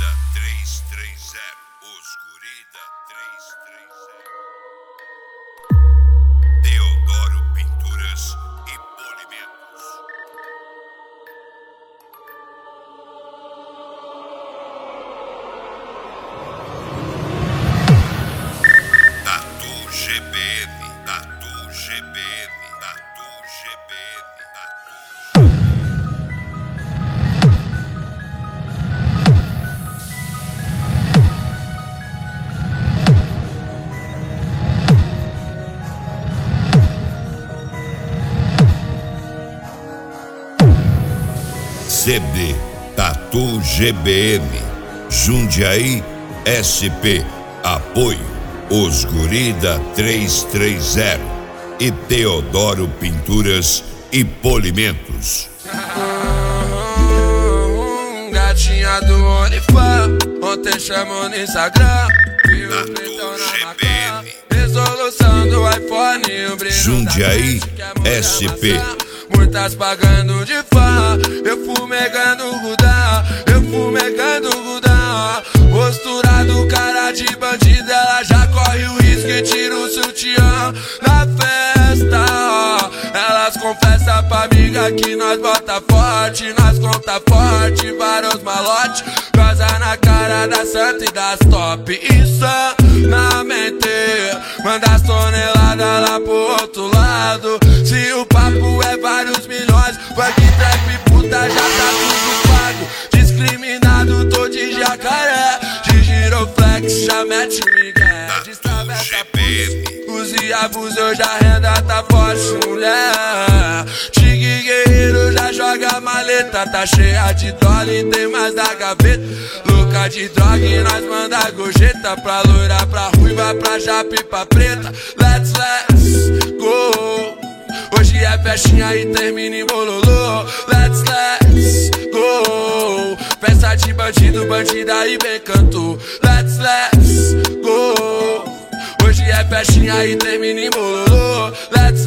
Guri da 330. Os Guri da 330. Teodoro Pinturas e Polimentos. Tatu GBN, Tatu GBN, Tatu GBN, Tatu. CD Tatu GBN, Jundiaí SP, apoio Os Guri da 330 e Teodoro Pinturas e Polimentos. Gatinha do Onifan, ontem chamou no Instagram. Tatu GBN, Resolução do iPhone, o brilho Jundiaí SP. Muitas pagando de fã, eu fumegando Gudá, eu fumegando Gudá. Postura do cara de bandida, ela já corre o risco e tira o sutiã na festa. Elas confessam pra amiga que nós bota forte, nós conta forte, vários malote, casa na cara da santa e das top. Insanamente, manda as toneladas lá pro outro lado. Se o papo é vários milhões, funk, trap, puta, já tá tudo pago. Discriminado, tô de jacaré, de giroflex, já mete migué. Destravessa pus e abuso, hoje a renda tá forte, mulher. Tigre guerreiro já joga maleta, tá cheia de dólar e tem mais da gaveta. Louca de droga e nós manda gorjeta, pra loira, pra ruiva, pra japa e pra preta. Let's go. Hoje é festinha e termina em bololô. Let's go. Peça de bandido, bandida e bem cantou. Let's go. Hoje é festinha e termina em bololô. Let's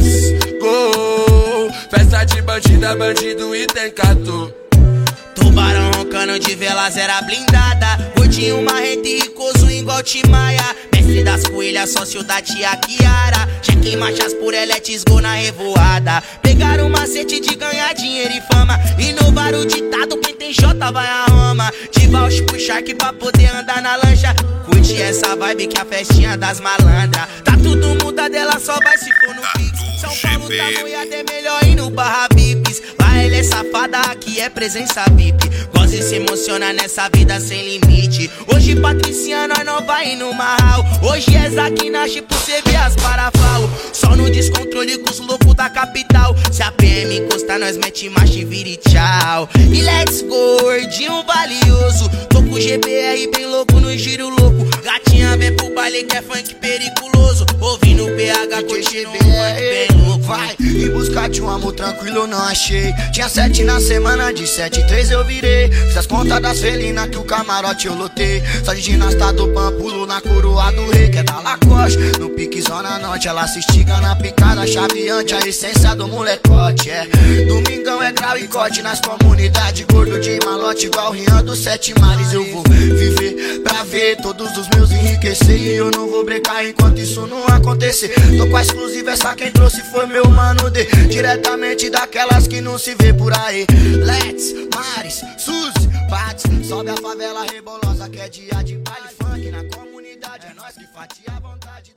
go. Festa de bandida, bandido e tem canto. Tubarão roncando de vela zera blindada, gordinho marrento e ricoso igual Timaya. Mestre das coelhas, sócio da tia Kiara. Cheque marchas por eletes, gol na revoada. Pegaram o macete de ganhar dinheiro e fama. Inovaram o ditado, quem tem Jota vai a Roma. De Valsh pro Shark pra poder andar na lancha. Curte essa vibe que a festinha das malandras. Tá tudo muda dela, só vai se for no Pix. São Paulo tá moiado, é melhor ir no Barra Vips. Lá ele é safada, aqui é presença VIP. Gosta e se emociona nessa vida sem limite. Hoje Patriciana, nós não vai no Marral. Hoje é Zaquinache pro CB as parafalo. Só no descontrole com os loucos da capital. Se a PM encostar, nós mete marcha e vira e tchau. E let's go, gordinho valioso. Tô com o GBR bem louco no giro louco. Gatinha vem pro baile que é funk periculoso. Ouvindo o PH curtindo um funk bem louco. Vai em busca de um amor tranquilo, eu não achei. Tinha 7 na semana, de 7, 3 eu virei. Fiz as contas das felinas que o camarote eu lotei. Só de ginasta do pampulo na coroa do rei, que é da Lacoste. No pique zona norte, ela se estiga na picada chaveante. A essência do molecote, é. Domingão é grau e corte nas comunidades. Gordo de malote igual Rian dos 7 mares. Eu vou viver pra ver todos os meus enriquecer. E eu não vou brecar enquanto isso não acontecer. Tô com a exclusiva, essa quem trouxe foi meu mano D. Diretamente daquelas que não se vê por aí. Let's, Mares, Suzy, Pates. Sobe a favela rebolosa que é dia de baile funk. Na comunidade é nós que fatia a vontade.